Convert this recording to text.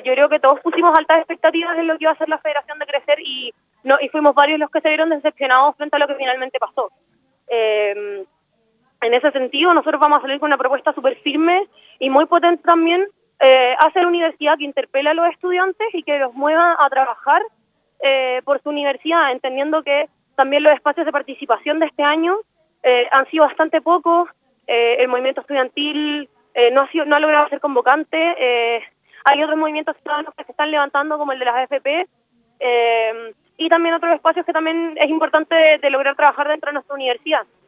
yo creo que todos pusimos altas expectativas en lo que iba a hacer la federación de crecer y fuimos varios los que se vieron decepcionados frente a lo que finalmente pasó. En ese sentido, nosotros vamos a salir con una propuesta súper firme y muy potente también hacia la universidad, que interpela a los estudiantes y que los mueva a trabajar por su universidad, entendiendo que también los espacios de participación de este año han sido bastante pocos. El movimiento estudiantil no ha logrado ser convocante. Hay otros movimientos ciudadanos que se están levantando, como el de las AFP, y también otros espacios que también es importante de lograr trabajar dentro de nuestra universidad.